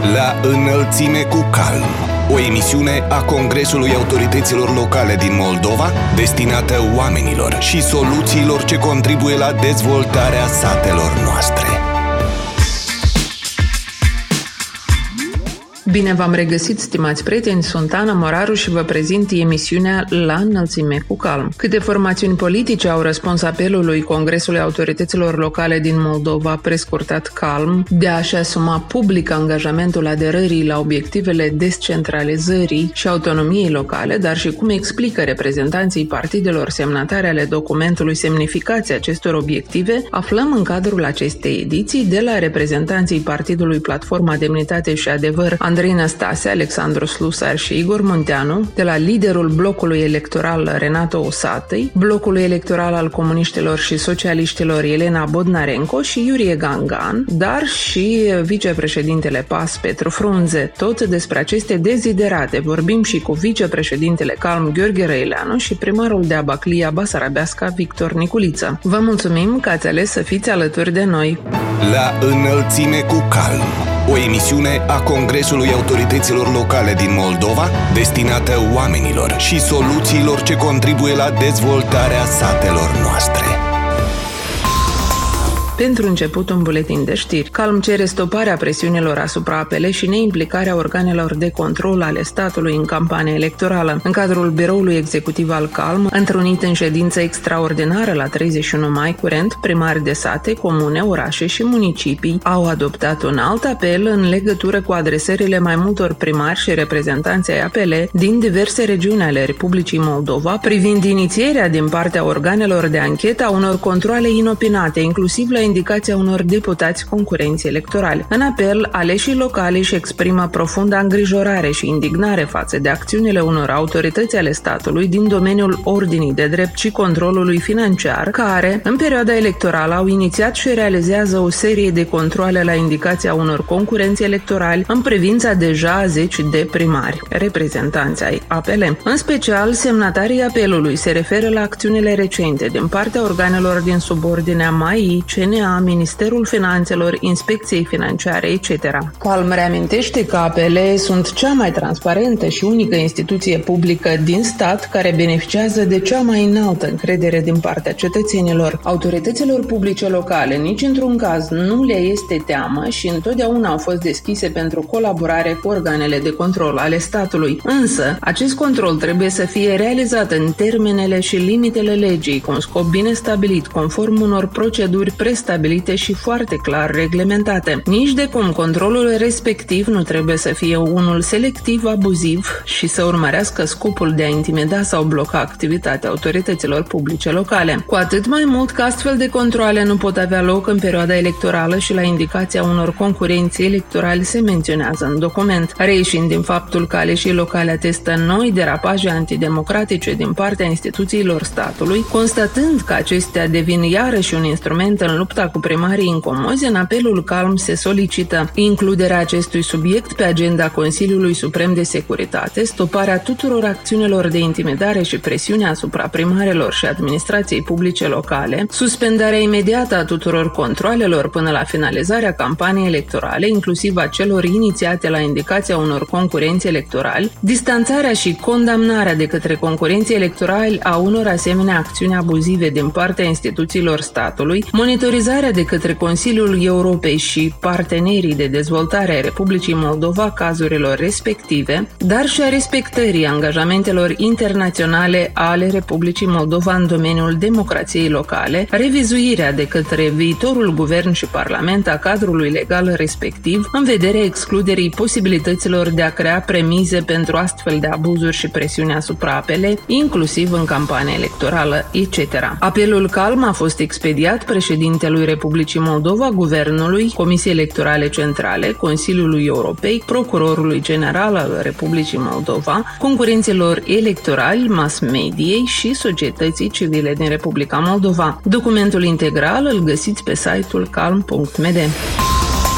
La înălțime cu calm. O emisiune a Congresului Autorităților Locale din Moldova, destinată oamenilor și soluțiilor ce contribuie la dezvoltarea satelor noastre. Bine v-am regăsit, stimați prieteni, sunt Ana Moraru și vă prezint emisiunea La înălțime cu calm. Câte formațiuni politice au răspuns apelului Congresului Autorităților Locale din Moldova, prescurtat CALM, de a-și asuma public angajamentul aderării la obiectivele descentralizării și autonomiei locale, dar și cum explică reprezentanții partidelor semnatare ale documentului semnificația acestor obiective, aflăm în cadrul acestei ediții de la reprezentanții Partidului Platforma Demnitate și Adevăr, Andrei Năstase, Alexandru Slusar și Igor Munteanu, de la liderul blocului electoral Renato Usatăi, blocului electoral al comuniștilor și socialiștilor Elena Bodnarenko și Iurie Gangan, dar și vicepreședintele PAS Petru Frunze. Tot despre aceste deziderate vorbim și cu vicepreședintele CALM Gheorghe Răileanu și primarul de Abaclia Basarabeasca Victor Niculiță. Vă mulțumim că ați ales să fiți alături de noi. La înălțime cu calm. O emisiune a Congresului Autorităților Locale din Moldova, destinată oamenilor și soluțiilor ce contribuie la dezvoltarea satelor noastre. Pentru început, un buletin de știri. CALM cere stoparea presiunilor asupra APL și neimplicarea organelor de control ale statului în campania electorală. În cadrul biroului executiv al CALM, întrunit în ședință extraordinară la 31 mai curent, primari de sate, comune, orașe și municipii au adoptat un alt apel în legătură cu adresările mai multor primari și reprezentanți ai APL din diverse regiuni ale Republicii Moldova privind inițierea din partea organelor de anchetă a unor controale inopinate, inclusiv la indicația unor deputați concurenți electorali. În apel, aleșii locali își exprimă profundă îngrijorare și indignare față de acțiunile unor autorități ale statului din domeniul ordinii de drept și controlului financiar, care, în perioada electorală, au inițiat și realizează o serie de controale la indicația unor concurenți electorali în privința deja a 10 de primari, reprezentanți ai APL. În special, semnatarii apelului se referă la acțiunile recente din partea organelor din subordinea MAI, CNA, Ministerul Finanțelor, Inspecției Financiare, etc. CALM reamintește că APL sunt cea mai transparentă și unică instituție publică din stat care beneficiază de cea mai înaltă încredere din partea cetățenilor. Autorităților publice locale nici într-un caz nu le este teamă și întotdeauna au fost deschise pentru colaborare cu organele de control ale statului. Însă, acest control trebuie să fie realizat în termenele și limitele legii, cu un scop bine stabilit, conform unor proceduri prestabilite și foarte clar reglementate. Nici de cum controlul respectiv nu trebuie să fie unul selectiv, abuziv și să urmărească scopul de a intimida sau bloca activitatea autorităților publice locale. Cu atât mai mult că astfel de controale nu pot avea loc în perioada electorală și la indicația unor concurenți electorali se menționează în document, reieșind din faptul că aleșii locale atestă noi derapaje antidemocratice din partea instituțiilor statului, constatând că acestea devin iarăși un instrument în lupta cu primarii incomozi, în apelul CALM se solicită includerea acestui subiect pe agenda Consiliului Suprem de Securitate, stoparea tuturor acțiunilor de intimidare și presiune asupra primarilor și administrației publice locale, suspendarea imediată a tuturor controalelor până la finalizarea campaniei electorale, inclusiv a celor inițiate la indicația unor concurenți electorali, distanțarea și condamnarea de către concurenții electorali a unor asemenea acțiuni abuzive din partea instituțiilor statului, monitorizarea de către Consiliul Europei și partenerii de dezvoltare ai Republicii Moldova cazurilor respective, dar și a respectării angajamentelor internaționale ale Republicii Moldova în domeniul democrației locale, revizuirea de către viitorul guvern și parlament a cadrului legal respectiv, în vederea excluderii posibilităților de a crea premize pentru astfel de abuzuri și presiuni asupra APL, inclusiv în campania electorală, etc. Apelul CALM a fost expediat președintelui Republicii Moldova, Guvernului, Comisiei Electorale Centrale, Consiliului Europei, Procurorului General al Republicii Moldova, concurenților electorali, mass-mediei și societății civile din Republica Moldova. Documentul integral îl găsiți pe site-ul calm.md.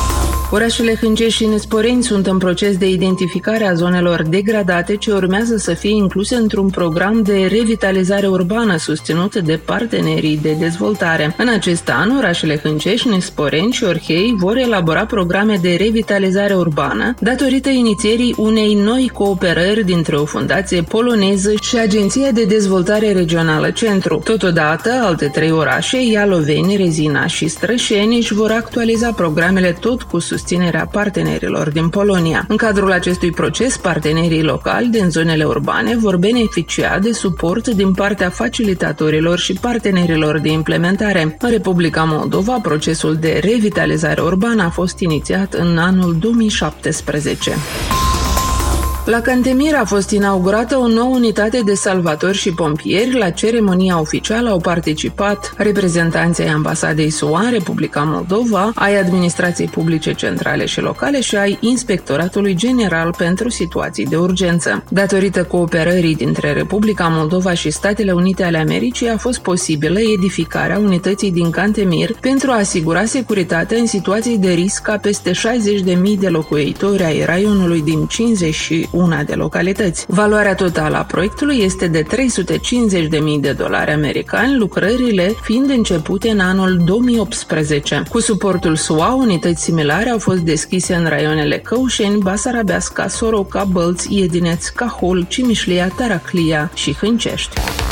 Orașele Hâncești și Nesporeni sunt în proces de identificare a zonelor degradate ce urmează să fie incluse într-un program de revitalizare urbană susținut de partenerii de dezvoltare. În acest an, orașele Hâncești, Nesporeni și Orhei vor elabora programe de revitalizare urbană datorită inițierii unei noi cooperări dintre o fundație poloneză și Agenția de Dezvoltare Regională Centru. Totodată, alte 3 orașe, Ialoveni, Rezina și Strășeni, își vor actualiza programele tot cu susținerea partenerilor din Polonia. În cadrul acestui proces, partenerii locali din zonele urbane vor beneficia de suport din partea facilitatorilor și partenerilor de implementare. În Republica Moldova, procesul de revitalizare urbană a fost inițiat în anul 2017. La Cantemir a fost inaugurată o nouă unitate de salvatori și pompieri. La ceremonia oficială au participat reprezentanții ai Ambasadei SUA în Republica Moldova, ai Administrației Publice Centrale și Locale și ai Inspectoratului General pentru Situații de Urgență. Datorită cooperării dintre Republica Moldova și Statele Unite ale Americii a fost posibilă edificarea unității din Cantemir pentru a asigura securitatea în situații de risc a peste 60.000 de locuitori ai raionului din 51 de localități. Valoarea totală a proiectului este de $350.000 americani, lucrările fiind începute în anul 2018. Cu suportul SUA, unități similare au fost deschise în raionele Căușeni, Basarabeasca, Soroca, Bălți, Iedineț, Cahul, Cimișlia, Taraclia și Hâncești.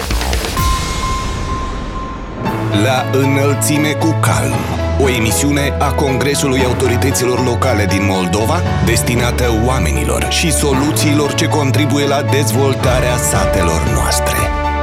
La înălțime cu calm. O emisiune a Congresului Autorităților Locale din Moldova destinată oamenilor și soluțiilor ce contribuie la dezvoltarea satelor noastre.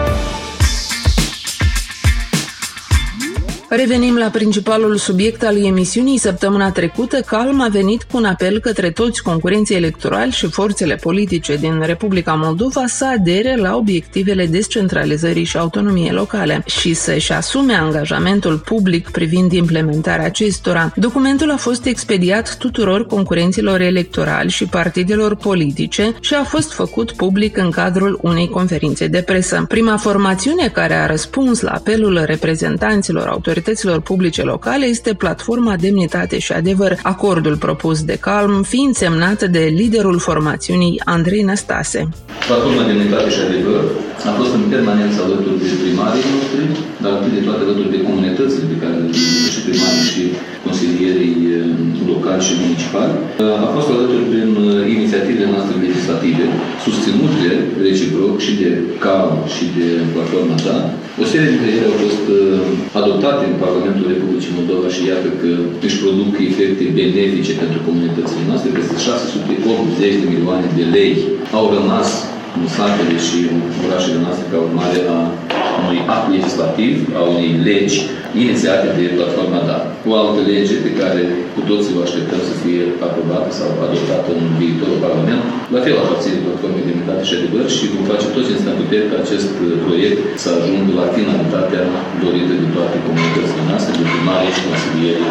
Revenim la principalul subiect al emisiunii. Săptămâna trecută, Calm a venit cu un apel către toți concurenții electorali și forțele politice din Republica Moldova să adere la obiectivele descentralizării și autonomiei locale și să-și asume angajamentul public privind implementarea acestora. Documentul a fost expediat tuturor concurenților electorali și partidelor politice și a fost făcut public în cadrul unei conferințe de presă. Prima formațiune care a răspuns la apelul reprezentanților autorităților publice locale este Platforma Demnitate și Adevăr, acordul propus de Calm fiind semnat de liderul formațiunii Andrei Năstase. Platforma Demnitate și Adevăr a fost în permanență alături de primarii noștri, dar atât de toate alături de comunitățile pe care și primarii și consilierii locali și municipali. A fost alături prin inițiativele noastre legislative, susținute reciproc și de Calm și de Platforma Ta. O serie dintre ele au fost adoptate în Parlamentul Republicii Moldova și iată că își produc efecte benefice pentru comunitățile noastre. Peste 680 de milioane de lei au rămas în satele și orașele noastre ca urmare a unui act legislativ, a unei legi inițiate de Platforma Da. O altă lege pe care cu toții o așteptăm să fie aprobată sau adoptată în viitorul Parlament, la fel aparține Platformei Demnitate și Adevăr și vom face tot ce ne putem ca acest proiect să ajungă la finalitatea dorită de toate comunitățile noastre, de primarii și consilierii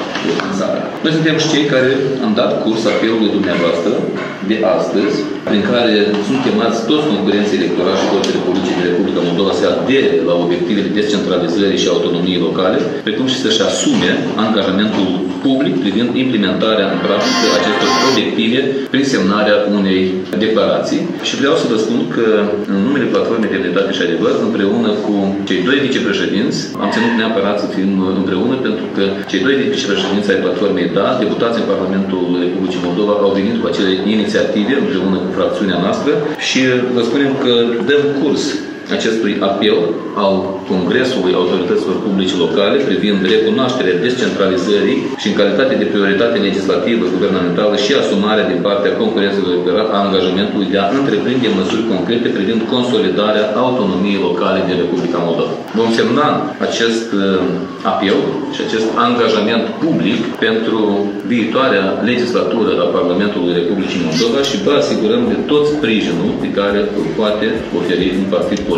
în țară. Noi suntem și cei care am dat curs apelului dumneavoastră de astăzi, prin care sunt chemați toți concurenții electorali și forțele politice din Republica Moldova să adere la obiectivele descentralizării și autonomiei locale, precum și să-și asume angajamentul public privind implementarea în practică acestor obiective prin semnarea unei declarații. Și vreau să vă spun că în numele Platformei Demnitate și Adevăr, împreună cu cei 2 vicepreședinți, am ținut neapărat să fim împreună, pentru că cei 2 vicepreședinți ai Platformei Da, deputați în Parlamentul Republicii Moldova, au venit cu acele inițiative împreună cu fracțiunea noastră și vă spunem că dăm curs acestui apel al Congresului Autorităților Publice Locale privind recunoașterea descentralizării și în calitate de prioritate legislativă, guvernamentală și asumarea din partea concurențelor electorale a angajamentului de a întreprinde măsuri concrete privind consolidarea autonomiei locale din Republica Moldova. Vom semna acest apel și acest angajament public pentru viitoarea legislatură a Parlamentului Republicii Moldova și vă asigurăm de tot sprijinul pe care îl poate oferi un partid politic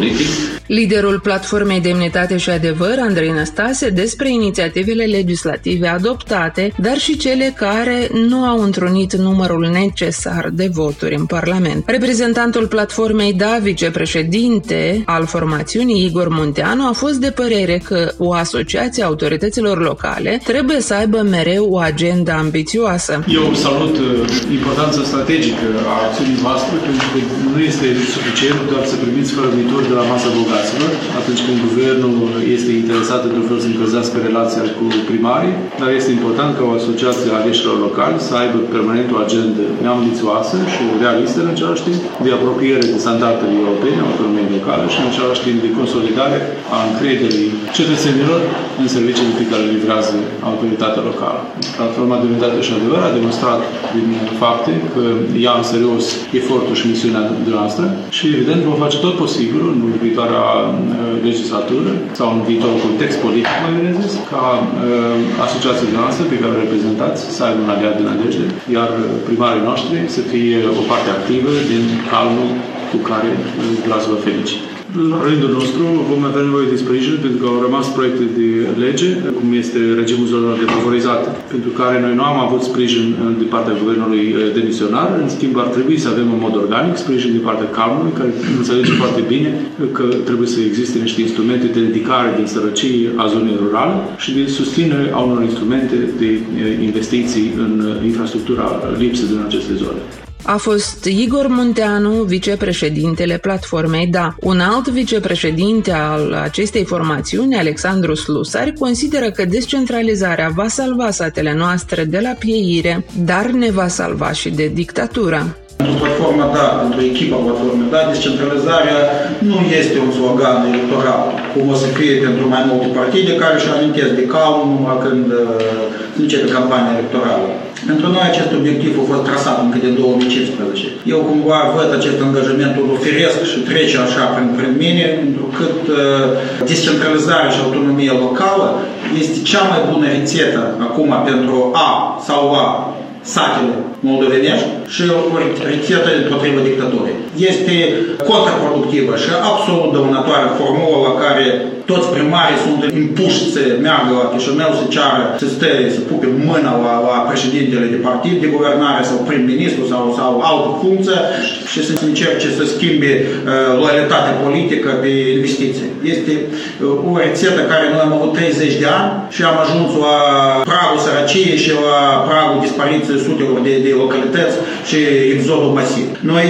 politic. Liderul platformei Demnitate și Adevăr, Andrei Năstase, despre inițiativele legislative adoptate, dar și cele care nu au întrunit numărul necesar de voturi în Parlament. Reprezentantul platformei Da, vicepreședinte al formațiunii, Igor Munteanu, a fost de părere că o asociație a autorităților locale trebuie să aibă mereu o agendă ambițioasă. Eu salut importanța strategică a acțiunii voastre, pentru că nu este suficient doar să primiți fără viitor de la masa bogaților, atunci când guvernul este interesat într-un fel să încălzească relația cu primarii, dar este important ca o asociație a aleșilor locali să aibă permanent o agendă ambițioasă și realistă în același timp, de apropiere de standardele europene, a autonomiei locale și în același timp de consolidare a încrederii cetățenilor în serviciile pe care le livrează autoritatea locală. Platforma Demnitate și Adevăr a demonstrat din fapte că ia în serios efortul și misiunea noastră și evident vom face tot posibilul în viitoarea legislatură sau în viitorul context politic, mai bine zis, ca asociațiile noastre pe care o reprezentați să aibă un aliat de nădejde, iar primarii noștri să fie o parte activă din calmul cu care vreau să vă felicit. La rândul nostru vom avea nevoie de sprijin pentru că au rămas proiecte de lege, cum este regimul zonelor defavorizate, pentru care noi nu am avut sprijin din partea guvernului demisionar. În schimb, ar trebui să avem în mod organic sprijin din partea Calmului, care înțelege foarte bine că trebuie să existe niște instrumente de ridicare din sărăcie a zonei rurale și de susținere a unor instrumente de investiții în infrastructura lipsă din aceste zone. A fost Igor Munteanu, vicepreședintele platformei Da. Un alt vicepreședinte al acestei formațiuni, Alexandru Slusari, consideră că descentralizarea va salva satele noastre de la pieire, dar ne va salva și de dictatură. Pentru platforma Da, pentru echipa platformei Da, descentralizarea nu este un slogan electoral, cum o să fie pentru mai multe partide care își amintesc de calm numai când începe campania electorală. Pentru noi acest obiectiv a fost trasat încă de 2015. Eu cumva văd acest angajament firesc și trece așa prin mine, pentru că descentralizarea și autonomia locală este cea mai bună rețetă acum pentru a salva satele moldovenești și o rețetă împotriva dictaturii. Este contraproductivă și absolut dăunătoare formula la care toți primarii sunt impuși să meargă la Chișinău, să ceară, să stea, să pupe mâna la președintele de partid de guvernare sau prim-ministru sau altă funcție și să încerce să schimbe loialitatea politică pe investiții. Este o rețetă care noi am avut 30 de ani și am ajuns la pragul sărăciei și la pragul dispariției sutelor de localități și exodul masiv. Noi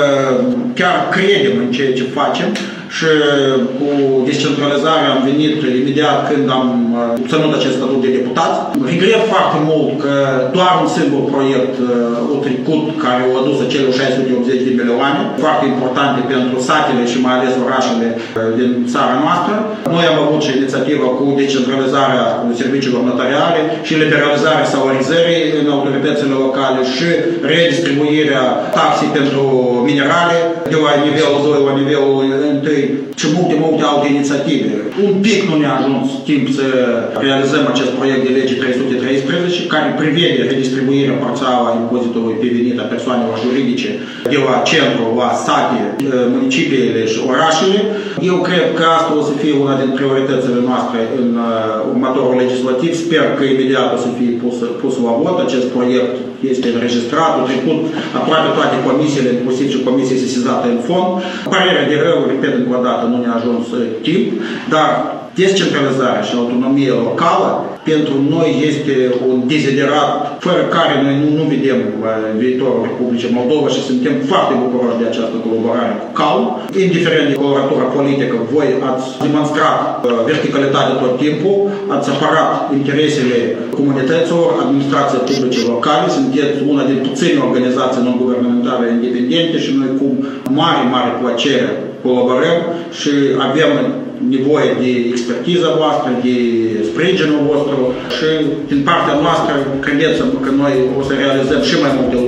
chiar credem în ceea ce facem și cu descentralizarea am venit imediat când am obținut acest statut de deputat. Regret foarte mult că doar un singur proiect a trecut care a adus acele 680 de milioane, foarte importante pentru satele și mai ales orașele din țara noastră. Noi am avut și inițiativa cu decentralizarea serviciilor notariale și liberalizarea salarizării în autoritățile locale și redistribuirea taxei pentru minerale de la nivelul 2 la nivelul 1 și multe alte inițiative. Un pic nu ne-a ajuns timp să realizăm acest proiect de lege 313 care prevede redistribuirea parțială a impozitului pe venit a persoanelor juridice de la centru, la sate, municipiile și orașele. Eu cred că asta o să fie una din prioritățile noastre în următorul legislativ. Sper că imediat o să fie pus la vot. Acest proiect este înregistrat, a trecut aproape toate comisiile, inclusiv și comisia sesizată în fond. Părerea de rău, repet încă o dată, nu ne-a ajuns timp, dar descentralizarea și autonomia locală pentru noi este un deziderat fără care noi nu vedem viitorul Republicii Moldova și suntem foarte bucuroși de această colaborare cu CAL. Indiferent de coloratura politică, voi ați demonstrat verticalitate tot timpul, ați apărat interesele comunităților, administrației publice locale, sunteți una din puține organizații non-guvernamentale independente și noi cu mare plăcere colaborăm și avem nevoie de expertiza voastră, de sprijinul vostru și din partea noastră credeți-mă că noi o să realizăm și mai multe lucruri frumoase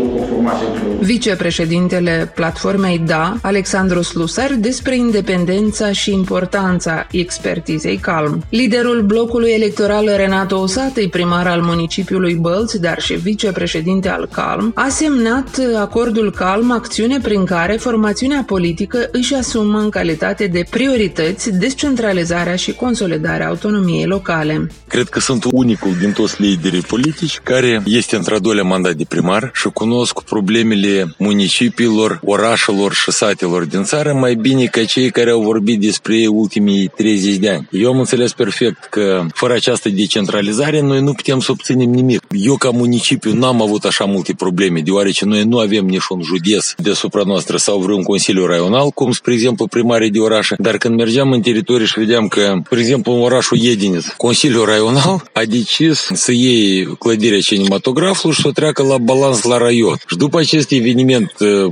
informații. Vicepreședintele platformei DA, Alexandru Slusar, despre independența și importanța expertizei Calm. Liderul blocului electoral Renato Osatăi, primar al municipiului Bălți, dar și vicepreședinte al Calm, a semnat acordul Calm, acțiune prin care formațiunea politică își asumă în calitate de priorități descentralizarea și consolidarea autonomiei locale. Cred că sunt unicul din toți liderii politici care este într-a doilea mandat de primar și cunosc problemele municipiilor, orașelor și satelor din țară mai bine ca cei care au vorbit despre ei ultimii 30 de ani. Eu am înțeles perfect că fără această decentralizare noi nu putem să obținem nimic. Eu ca municipiu n-am avut așa multe probleme, deoarece noi nu avem niciun județ deasupra noastră sau vreun consiliu raional, cum spre exemplu primarii de orașe, dar când mergeam în teritorii și vedeam că, spre exemplu, în orașul Iediniț, Consiliul Raional a decis să iei clădirea cinematografului și să o treacă la balans la raion. Și după acest eveniment,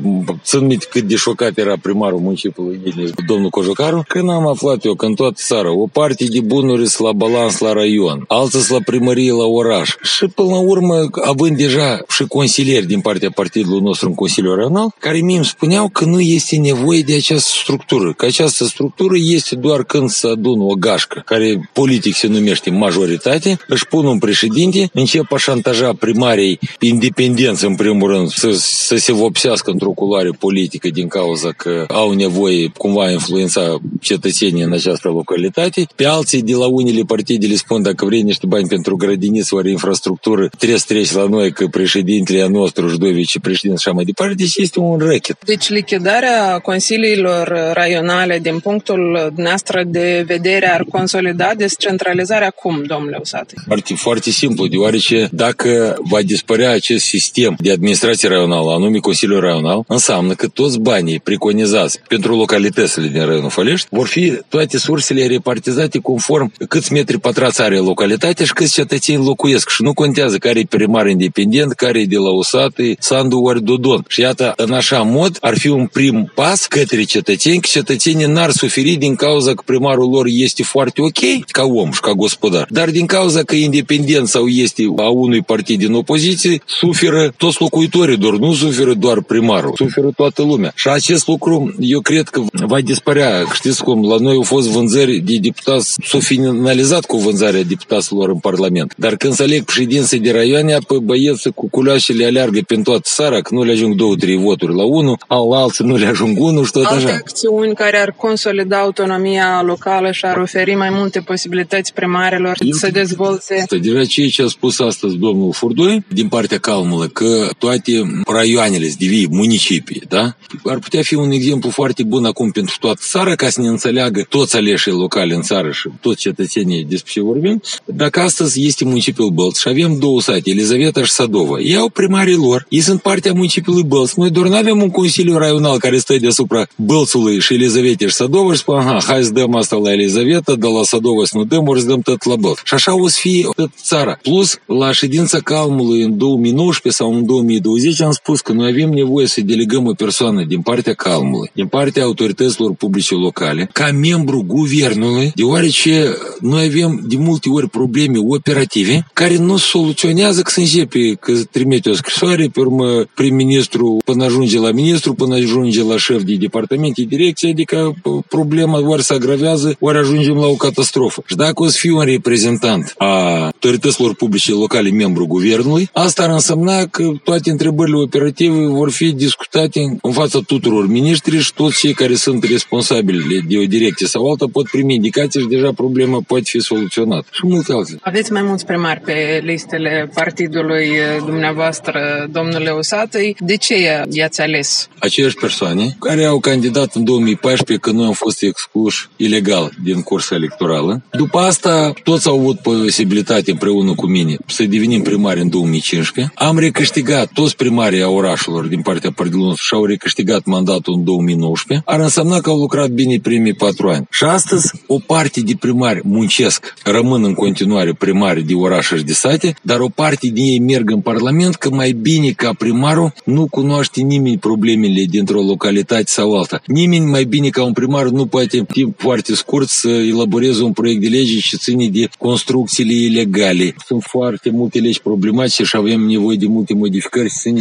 țin minte cât de șocat era primarul municipiului Iediniț, domnul Cojocaru, când am aflat eu că în toată țara o parte de bunuri sunt la balans la raion, alții sunt la primărie la oraș. Și până la urmă, având deja și consilieri din partea partidului nostru în Consiliul Raional, care mie îmi spuneau că nu este nevoie de această structură, că această structură este doar când se adună o gașcă, care politic se numește majoritate, își pun un președinte, încep a șantaja primarii independenți, în primul rând, să se vopsească într-o culoare politică din cauza că au nevoie cumva influența cetățenii în această localitate. Pe alții de la unele partide le spun, dacă vrei niște bani pentru grădiniță ori infrastructură, trebuie să treci la noi că președintele nostru și doi vicepreședinți și așa mai departe. Deci este un racket. Deci lichidarea consiliilor raionale din punctul dumneavoastră de vedere ar consolida descentralizarea cum, domnule Osatăi? Foarte simplu, deoarece dacă va dispărea acest sistem de administrație raională, anume Consiliul Raional, înseamnă că toți banii preconizați pentru localitățile din raionul Fălești vor fi toate sursele repartizate conform câți metri pătrați are localitatea și câți cetățeni locuiesc. Și nu contează care e primar independent, care e de la Osatăi, Sandu ori Dodon. Și iată, în așa mod ar fi un prim pas către cetățeni, că cetățenii n-ar suferi din cauza că primarul lor este foarte ok ca om și ca gospodar, dar din cauza că independent sau este a unui partid din opoziție, suferă toți locuitorii, doar nu suferă doar primarul, suferă toată lumea. Și acest lucru, eu cred că va dispărea. Știți cum, la noi au fost vânzări de deputați, s-au finalizat cu vânzarea deputaților în Parlament. Dar când se aleg președinții de raioane, apoi băieții cu culoașele aleargă prin toată țara, că nu le ajung 2-3 voturi la unul, alții nu le ajung unul și tot așa. Alte acțiuni care ar consolida autonomia locală și ar oferi mai multe posibilități primarilor să dezvolte. Deja ceea ce a spus astăzi domnul Furdoi din partea Calmului, că toate raioanele se devii municipii, da? Ar putea fi un exemplu foarte bun acum pentru toată țara, ca să ne înțeleagă toți aleșii locali în țară și toți cetățenii despre ce vorbim. Dacă astăzi este municipiul Bălți și avem două sate, Elizaveta și Sadova, ei au primarii lor, ei sunt partea municipiului Bălți. Noi doar nu avem un consiliu raional care stă deasupra Bălțului și Elizavetei și Sadova și spune, aha, hai să dăm asta la Elizaveta, de la Sadova să nu dăm, ori să dăm tot la Bălți. Și așa o să fie toată țara. Plus, la ședința Calmului în 2019 sau în 2020 am spus că noi avem nevoie să delegăm o persoană din partea Calmului, din partea autorităților publice locale, ca membru guvernului, deoarece noi avem de multe ori probleme operative care nu soluționează că se începe, că trimite o scrisoare, pe urmă prim-ministru până ajunge la ministru, până ajunge la șef de departament, de direcție, adică problema ori se agravează, ori ajungem la o catastrofă. Și dacă o să fiu un reprezentant a autorităților publice locale, membru guvernului, asta ar însemna că toate întrebările operative vor fi discutate în fața tuturor miniștri și toți cei care sunt responsabili de o direcție sau alta pot primi indicații și deja problema poate fi soluționată. Și multe altele. Aveți mai mulți primari pe listele partidului dumneavoastră, domnule Osatăi. De ce i-ați ales? Aceleași persoane care au candidat în 2014 când noi am fost excluși ilegal din cursa electorală. După asta, toți au avut posibilitate împreună cu mine să devenim primari în 2015. Am recâștigat toți primarii a orașelor din partea partidului nostru și au recâștigat mandatul în 2019. Ar însemna că au lucrat bine primii 4 ani. Și astăzi, o parte de primari muncesc, rămân în continuare primari de orașe și de sate, dar o parte din ei merg în Parlament că mai bine ca primarul nu cunoaște nimeni problemele dintr-o localitate sau alta. Nimeni mai bine ca un primar nu poate în timp foarte scurt să elaboreze un proiect de lege și ține de construcțiile ilegale. Sunt foarte multe legi problematice și avem nevoie de multe modificări să ține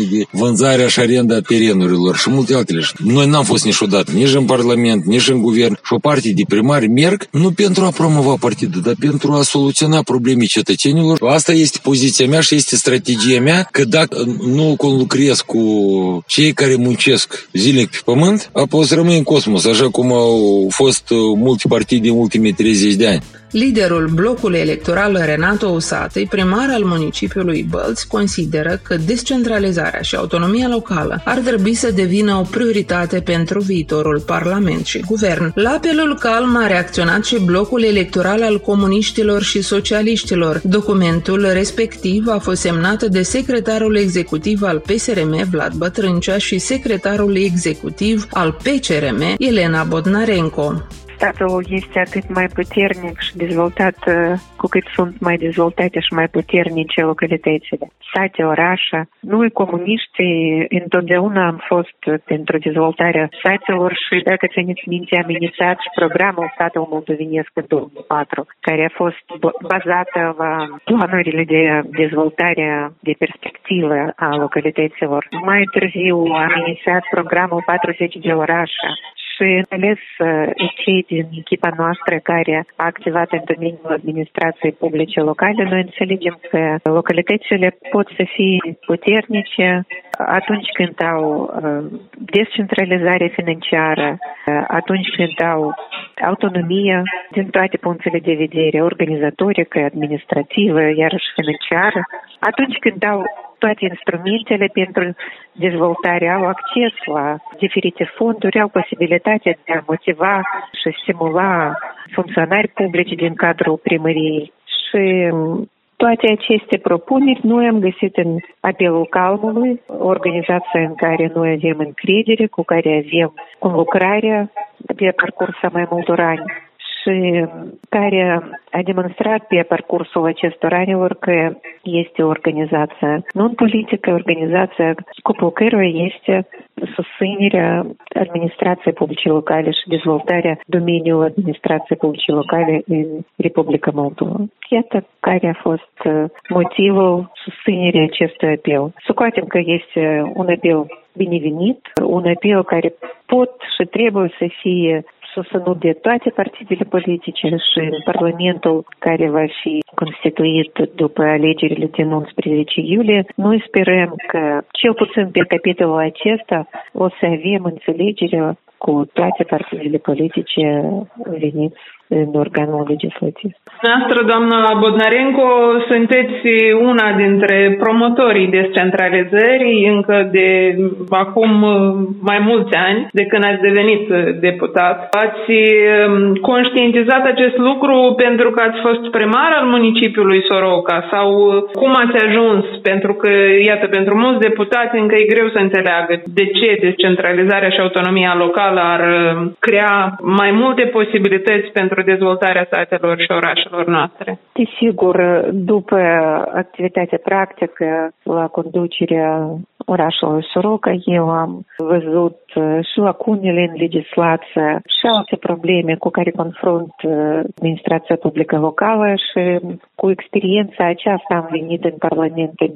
de vânzarea și arenda terenurilor și multe altele. Noi n-am fost niciodată nici în Parlament, nici în Guvern și o parte de primari merg nu pentru a promova partidul, dar pentru a soluționa problemele cetățenilor. Asta este poziția mea și este strategia mea, că dacă nu conlucrez cu cei care muncesc zilnic pe pământ, apoi o să rămâi în cosmos, așa cum au fost multe partide în ultimii 30 de ani. Liderul blocului electoral Renato Usatăi, primar al municipiului Bălți, consideră că descentralizarea și autonomia locală ar trebui să devină o prioritate pentru viitorul Parlament și Guvern. La apelul calm a reacționat și blocul electoral al comuniștilor și socialiștilor. Documentul respectiv a fost semnat de secretarul executiv al PSRM, Vlad Bătrâncea, și secretarul executiv al PCRM, Elena Bodnarenko. Statul este atât mai puternic și dezvoltat cu cât sunt mai dezvoltate și mai puternice localitățile. Sate, orașe. Noi, comuniștii, întotdeauna am fost pentru dezvoltarea satelor și, dacă țineți minte, am inițiat și programul Statul Moldovenesc în 2004, care a fost bazată la planurile de dezvoltare de perspectivă a localităților. Mai târziu am inițiat programul 40 de orașe. Și ales cei din echipa noastră care a activat în domeniul administrației publice locale, noi înțelegem că localitățile pot să fie puternice atunci când au descentralizare financiară, atunci când au autonomie din toate punctele de vedere, organizatorică, administrativă, iarăși financiară, atunci când au toate instrumentele pentru dezvoltare, au acces la diferite fonduri, au posibilitatea de a motiva și stimula funcționari publici din cadrul primăriei. Și toate aceste propuneri noi am găsit în Apelul Calmului, o organizație în care noi avem încredere, cu care avem conlucrarea pe parcursul mai multor ani și care a demonstrat pe parcursul acestor anilor că este o organizație non-politică, o organizație scopul căruia este susținerea administrației publice locale și dezvoltarea domeniului administrației publice locale în Republica Moldova. Iată care a fost motivul susținerii acestui apel. Socoatem că este un apel binevenit, un apel care pot și trebuie să fie susținut de toate partidele politice și Parlamentul care va fi constituit după alegerile din 11 iulie. Noi sperăm că, cel puțin pe capitolul acesta, o să avem înțelegere cu toate partidele politice veniți în organul legislativ. Noastră, doamna Bodnarenko, sunteți una dintre promotorii descentralizării încă de acum mai mulți ani, de când ați devenit deputat. Ați conștientizat acest lucru pentru că ați fost primar al municipiului Soroca sau cum ați ajuns? Pentru că, iată, pentru mulți deputați încă e greu să înțeleagă de ce descentralizarea și autonomia locală ar crea mai multe posibilități pentru dezvoltarea satelor și orașelor noastre. Desigur, după activitatea practică la conducerea orașului Soroca, eu am văzut și lacunele în legislație și alte probleme cu care confrunt administrația publică locală și cu experiența aceasta am venit în Parlament în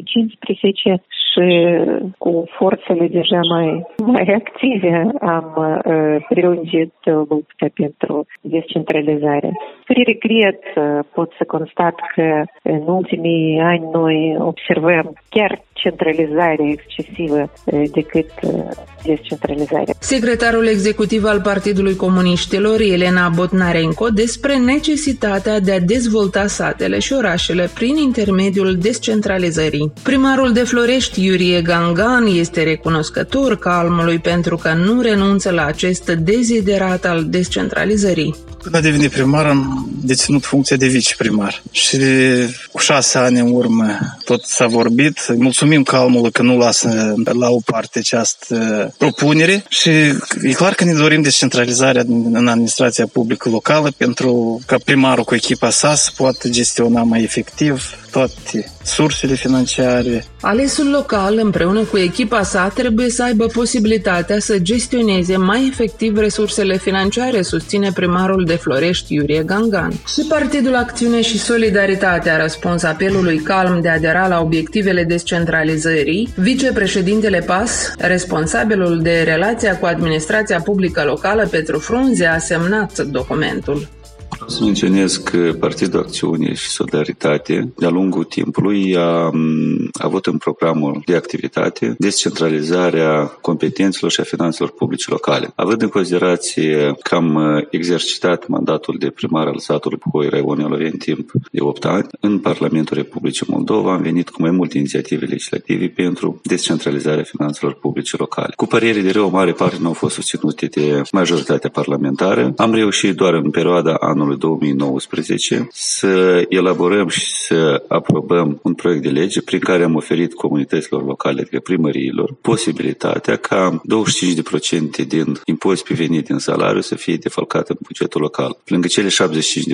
2015 și cu forțele deja mai active am prelungit lupta pentru descentralizare. Fără regret pot să constat că în ultimii ani noi observăm chiar centralizare excesivă decât descentralizare. Secretarul executiv al Partidului Comuniștilor, Elena Bodnarenko, despre necesitatea de a dezvolta satele și orașele prin intermediul descentralizării. Primarul de Florești, Iurie Gangan, este recunoscător Calmului pentru că nu renunță la acest deziderat al descentralizării. Când a devenit primar, am deținut funcția de viceprimar și cu 6 ani în urmă tot s-a vorbit. Mulțumim Calmului că nu lasă la o parte această propunere și e clar că ne dorim descentralizarea în administrația publică locală pentru ca primarul cu echipa sa să poată gestiona mai efectiv toate sursele financiare. Alesul local, împreună cu echipa sa, trebuie să aibă posibilitatea să gestioneze mai efectiv resursele financiare, susține primarul de Florești, Iurie Gangan. Și Partidul Acțiune și Solidaritate a răspuns apelului Calm de a adera la obiectivele descentralizării. Vicepreședintele PAS, responsabilul de relația cu administrația publică locală, Petru Frunze, a semnat documentul. Vreau să menționez că Partidul Acțiune și Solidaritate, de-a lungul timpului, a avut în programul de activitate descentralizarea competențelor și a finanțelor publice locale. Având în considerație că am exercitat mandatul de primar al satului Puhoi, Raionul Oloreni, timp de 8 ani, în Parlamentul Republicii Moldova am venit cu mai multe inițiative legislative pentru descentralizarea finanțelor publice locale. Cu părere de rău, o mare parte nu au fost susținute de majoritatea parlamentară. Am reușit doar în perioada anului 2019 să elaborăm și să aprobăm un proiect de lege prin care am oferit comunităților locale, adică primăriilor, posibilitatea ca 25% din impozit pe venit din salariu să fie defalcat în bugetul local. Lângă cele 75%,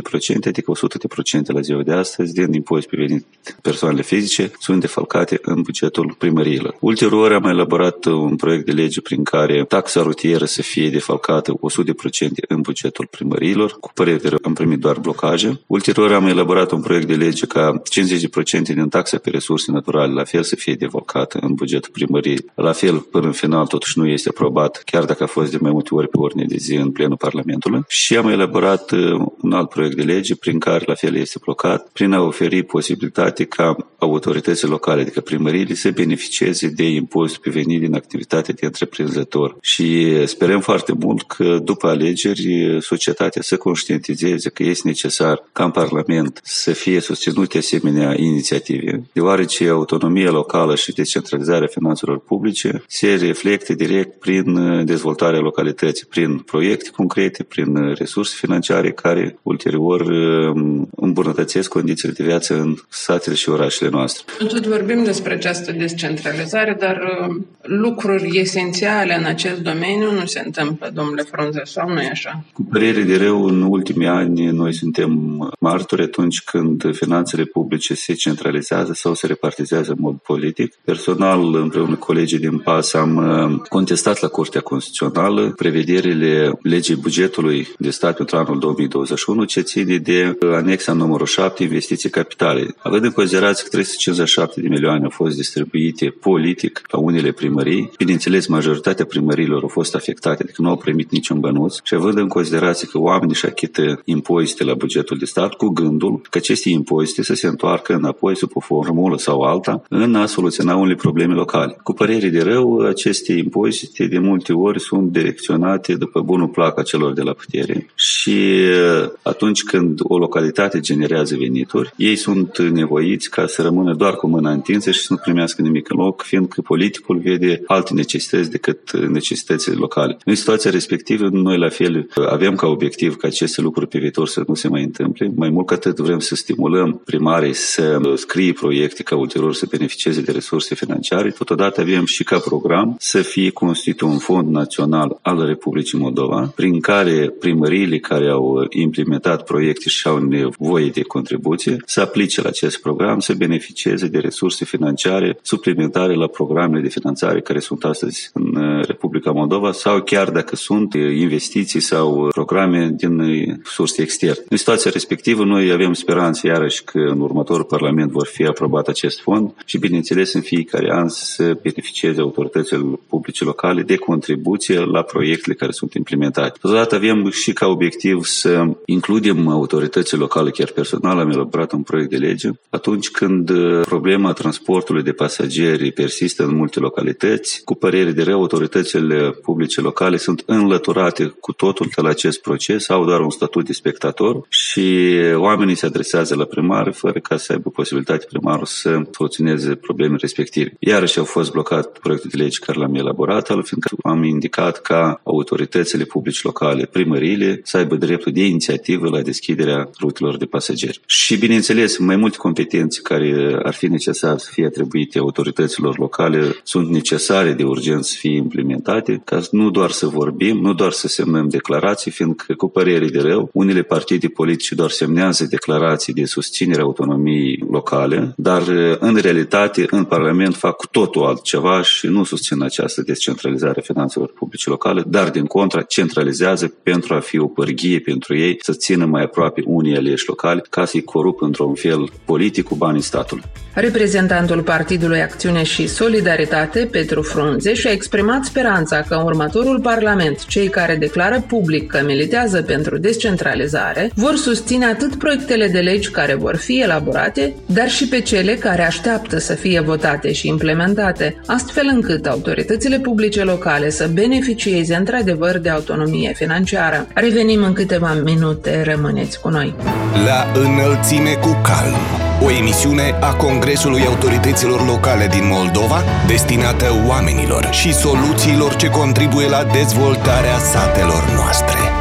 adică 100% la ziua de astăzi, din impozit pe venit persoanele fizice, sunt defalcate în bugetul primăriilor. Ulterior am elaborat un proiect de lege prin care taxa rutieră să fie defalcată 100% în bugetul primăriilor. Cu părere de rău, am primit doar blocaje. Ulterior am elaborat un proiect de lege ca 50% din taxa pe resurse naturale la fel să fie defalcată în bugetul primăriei. La fel, până în final, totuși nu este aprobat, chiar dacă a fost de mai multe ori pe ordine de zi în plenul Parlamentului. Și am elaborat un alt proiect de lege prin care la fel este blocat, prin a oferi posibilitate ca autoritățile locale, adică primăriile, să beneficieze de impozit pe venit din activitate de întreprinzător. Și sperăm foarte mult că după alegeri societatea să conștientizeze că este necesar ca în Parlament să fie susținute asemenea inițiative, deoarece autonomia locală și descentralizarea finanțelor publice se reflectă direct prin dezvoltarea localității, prin proiecte concrete, prin resurse financiare care ulterior îmbunătățesc condițiile de viață în satele și orașele noastre. Tot vorbim despre această descentralizare, dar lucruri esențiale în acest domeniu nu se întâmplă, domnule Frunze, sau nu e așa? Cu părere de rău, în ultimii ani noi suntem martori atunci când finanțele publice se centralizează sau se repartizează în mod politic. Personal, împreună cu colegii din PAS, am contestat la Curtea Constituțională prevederile legii bugetului de stat pentru anul 2021 ce ține de anexa numărul 7, investiții capitale. Având în considerație că 357 de milioane au fost distribuite politic la unele primării, bineînțeles, majoritatea primăriilor au fost afectate, adică nu au primit niciun bănuț, și având în considerație că oamenii își achită impozite la bugetul de stat cu gândul că aceste impozite să se întoarcă înapoi sub o formulă sau alta în a soluționa unele probleme locale. Cu părere de rău, aceste impozite de multe ori sunt direcționate după bunul plac a celor de la putere și atunci când o localitate generează venituri, ei sunt nevoiți ca să rămână doar cu mâna întinsă și să nu primească nimic în loc, fiindcă politicul vede alte necesități decât necesitățile locale. În situația respectivă, noi la fel avem ca obiectiv ca aceste lucruri pe viitor să nu se mai întâmple. Mai mult ca atât vrem să stimulăm primarii să scrie proiecte ca ulterior să beneficieze de resurse financiare. Totodată avem și ca program să fie constituit un fond național al Republicii Moldova, prin care primăriile care au implementat proiecte și au nevoie de contribuție să aplice la acest program, să beneficieze de resurse financiare suplimentare la programele de finanțare care sunt astăzi în Republica Moldova sau chiar dacă sunt investiții sau programe din surse externe. În situația respectivă, noi avem speranță iarăși că în următorul Parlament vor fi aprobat acest fond și, bineînțeles, în fiecare an să beneficieze autoritățile publice locale de contribuție la proiectele care sunt implementate. Totodată avem și ca obiectiv să includem autoritățile locale, chiar personal am elaborat un proiect de lege, atunci când problema transportului de pasageri persistă în multe localități, cu părere de rău, autoritățile publice locale sunt înlăturate cu totul de la acest proces, au doar un statut de spectator și oamenii se adresează la primar fără ca să aibă posibilitate primarul să soluționeze problemele respective. Iarăși au fost blocat proiectul de lege care l-am elaborat, fiindcă am indicat ca autoritățile publice locale, primăriile, să aibă dreptul de inițiativă la deschiderea rutelor de pasageri. Și, bineînțeles, mai multe competențe care ar fi necesare să fie atribuite autorităților locale sunt necesare de urgență să fie implementate, ca nu doar să vorbim, nu doar să semnăm declarații, fiindcă, cu părere de rău, unele partide politice doar semnează declarații de susținere a autonomiei locale, dar în realitate în Parlament fac cu totul altceva și nu susțin această descentralizare a finanțelor publice locale, dar din contra centralizează pentru a fi o pârghie pentru ei să țină mai aproape unii aleși locali ca să-i corupă într-un fel politic cu banii statului. Reprezentantul Partidului Acțiune și Solidaritate, Petru Frunze, și-a exprimat speranța că în următorul Parlament cei care declară public că militează pentru descentralizare vor susține atât proiectele de legi care vor fi elaborate, dar și pe cele care așteaptă să fie votate și implementate, astfel încât autoritățile publice locale să beneficieze într-adevăr de autonomie financiară. Revenim în câteva minute, rămâneți cu noi. La înălțime cu calm, o emisiune a Congresului Autorităților Locale din Moldova, destinată oamenilor și soluțiilor ce contribuie la dezvoltarea satelor noastre.